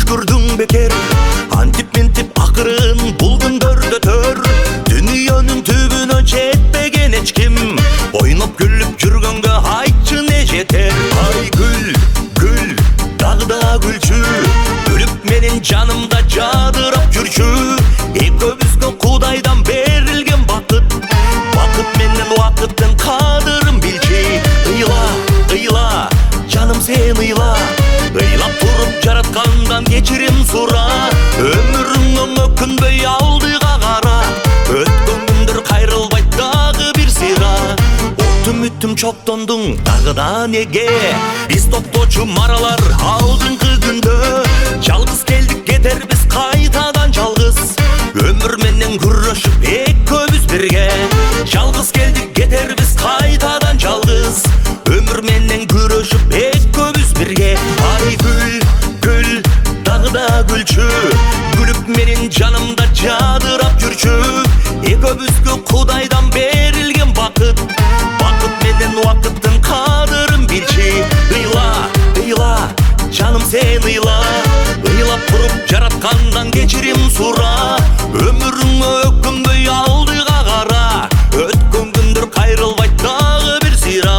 күрдің бекер, антип-ментип ақырын бұл күндерді төр. Дүниенің түбіне жетпеген ешкім, ойнап күліп жүргенге айтшы не жетер. Ай гүл, гүл, дағда гүлчі, күліп менен жанымда жадырап жүрші. Екеумізге Құдайдан берілген бақыт, бақыт менен уақыттың қадырын білші. Ыйла, ыйла, жаным сен ыйла, ыйлап тұрып жаратқандан кешірім сұра. Өміріңнің өкінбей алдыға қара, өткен күндер қайрылбай дағы бір сыйға. Үмітім чоқтондың тағыда неге, біз тоқтоочу маралар алдыңғы күнді. Жалғыз келдік кетербіз қайтадан жалғыз, өмір менен күрөшүп экөөбүз бирге. Жалғыз келдік кетербіз қайтадан жалғыз, өмір менен күрөшүп экөөбүз бирге. Ай гүл, гүл, дагыда гүлчү, күлүп менен жанымда жадырап жүрчү. Экөөбүзгө Кудайдан берилген бакыт, бакыт менен убакыттын кадырын билчи. Ыйла, ыйла, жаным сен ыйла, ыйлап туруп жараткандан кечирим сура. Өмүрүңө өкүнбөй алдыга кара, өткөн күндөр кайрылбай дагы бир сыйра.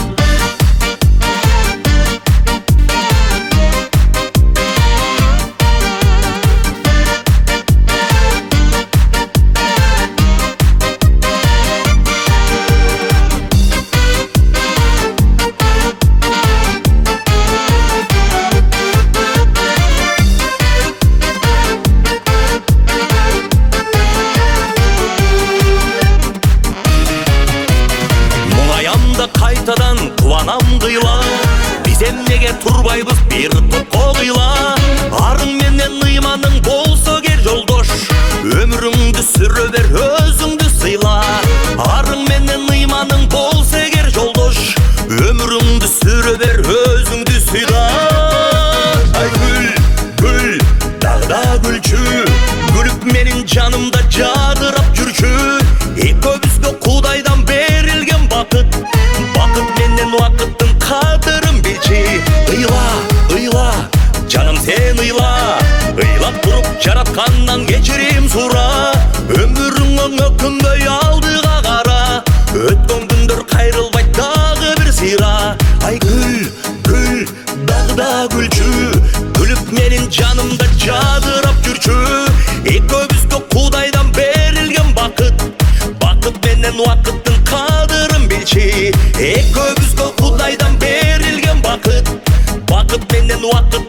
Қайтадан қуанам қыйла, біз эмнеге турбайбыз бир топко кыйла. Арың менен ыйманың болсо кер жолдош, өмүрүңдү сүрө бер, өзүңдү сыйла. Арың менен ыйманың болсо кер жолдош, өмүрүңдү сүрө бер, өзүңдү сыйла. Ай гүл, гүл, дагда гүлчү, күлүп менин жанымда жадырап жүрчү. Экөөбүзгө Кудайдан берилген бакыт, бакыт менен убакыттын кадырын билчи. Ыйла, ыйла, жаным сен ыйла, ыйлап туруп жараткандан кечирим сура. Өмүрүңө өкүнбөй алдыга кара, өткөн күндөр кайрылбай дагы бир сыйра. Ай гүл, гүл, дагда гүлчү, күлүп менин жанымда жадырап жүрчү. Экөөбүзгө Кудайдан берилген бакыт, бакыт менен убакыттын кадырын билчи. Экөөбүзгө Кудайдан берилген бакыт, бакыт менен убакыт